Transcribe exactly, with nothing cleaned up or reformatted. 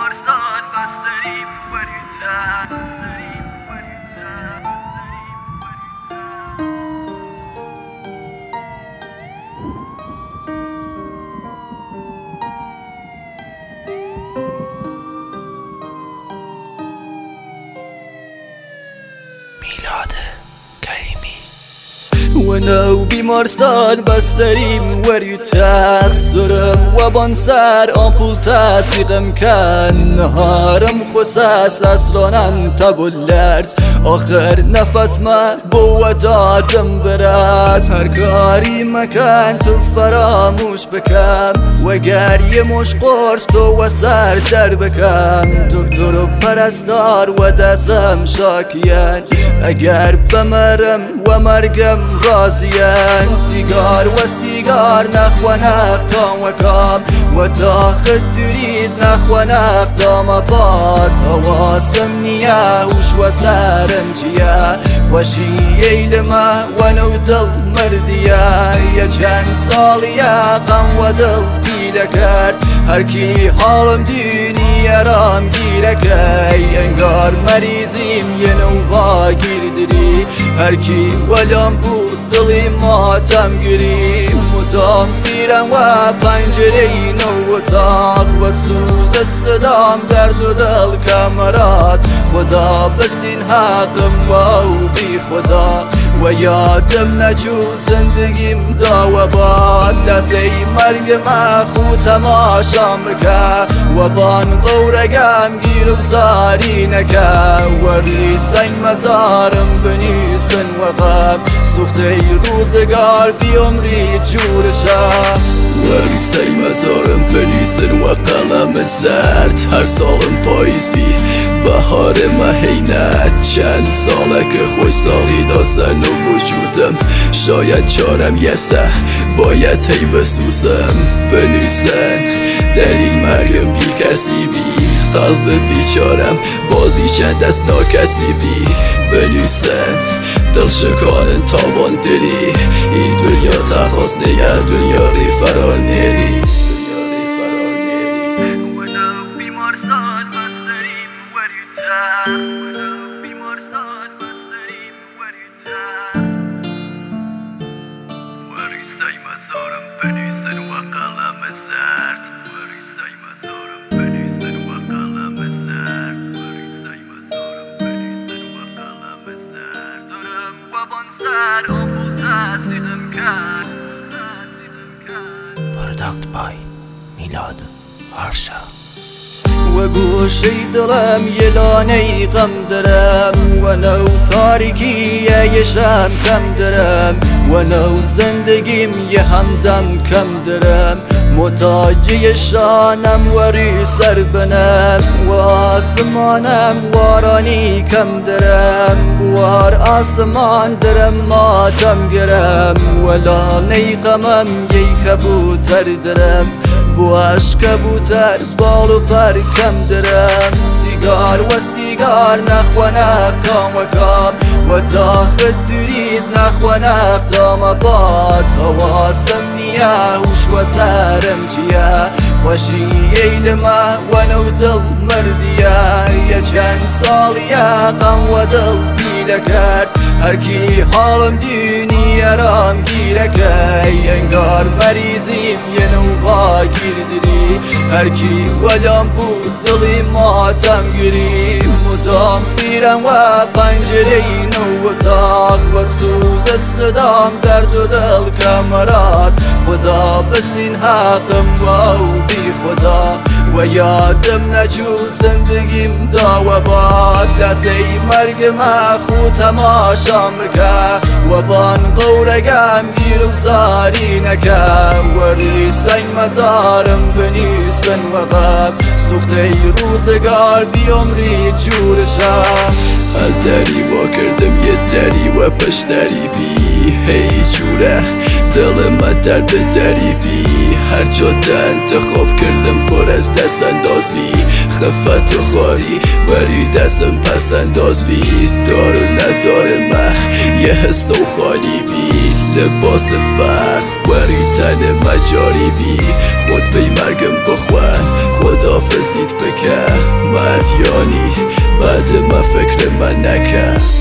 بیمارستان بس داریم وریتر بس داریم وریتر بس میلاد کریمی ونو بیمارستان بستریم وری تقصرم و بانسر آمپول تصدیقم کن نهارم خساس اسرانم تبولرز آخر نفس ما بو دادم برات هر کاری مکن تو فراموش بکم و گریه مش قرص تو و سر در بکم دکتر و پرستار و دستم شاکیان اگر بمرم و مرگم راضیان سیگار و سیگار نخوا نختام و کام و داخل درید نخوا نختام باد حواسم نیا وش و سرم چیا خوشی ایل ما و نو دل مردیا یا چند سالیا غم و دل پیله کرد هر کی حالم دینی رام گیره که انگار مریضیم یه نووا گیردری هر کی ولم بود دلی ماتم گریم مدام خیرم و پنجره نو اتاق و سوز صدام درد و دل کمرات خدا بسین حقم و او بی خدا و یادم نچو زندگیم دا و باد لحظه مرگ ما خو تماشام بکن و بان قورگم گیر و زاری نکن و ریسنگ مزارم بنیسن و غم سوخته روزگار بی عمری جورشم و ریسنگ مزارم بنیسن و قلم زرد هر سالم پاییز بی بهار مهینت چند ساله که خوش سالی داستن و وجودم شاید چارم یه سه باید هی بسوزم بنویسن دلیل مرگم بی کسی بی قلب بیچارم بازیشن دست ناکسی بی بنویسن دل شکانن تابان دلی این دنیا تخواست نگه دنیا ری فرار نری ونو بیمارستان بس داریم وریتر ونو بیمارستان بس داریم وریتر وریستای مزارم بنویسن و قلم زرد وریستای مزارم بنویسن و قلم زرد وریستای مزارم بنویسن و قلم زرد دارم و بانسر آمول تصدیقم کرد تصدیقم کرد پروداکت بای میلاد آرشا و گوشی دلم یه لانه غم دارم و نو تاریکی یه شم کم دارم و نو زندگیم یه همدم کم دارم محتاج شانم و ری سر بنم و آسمانم وارانی کم دارم وار آسمان درم ماتم گرم و لانه غمم یه کبوتر دارم بواش کبوتر بال و پر کم دارم سیگار و سیگار نخوا نختام و کام و داخل درید نخوا نختام باد حواسم نیا وش و سرم چیا خوشی ایل ما و نو دل مردیا یا چند سالیا غم و دل پیله کرد هر کی حالم دینی رام گیره که انگار مریضیم یه نووا گیردری هر کی ولم بود دلی ماتم گریم مدام خیرم و پنجره نو اتاق و سوز صدام درد و دل کمرات خدا بسین حقم و او بی خدا و یادم نچو زندگیم دا و باد لحظه مرگ ما خو تماشام بکن و بان قورگم گیر و زاری نکن و ریسنگ مزارم بنیسن و غم سوخته روزگار بی عمری جورشم هر دری با کردم یه دری و پشتری بی هی جوره دل ما در به دری بی هر جا انتخاب کردم پر از دست انداز بی خفت و خاری ولی دستم پس انداز بی دار و ندار من یه حس و خالی بی لباس فرق وری تن مجاری بی خود بی مرگم بخوان خدافظ رسید بکه مدیانی بعد ما فکر من نکه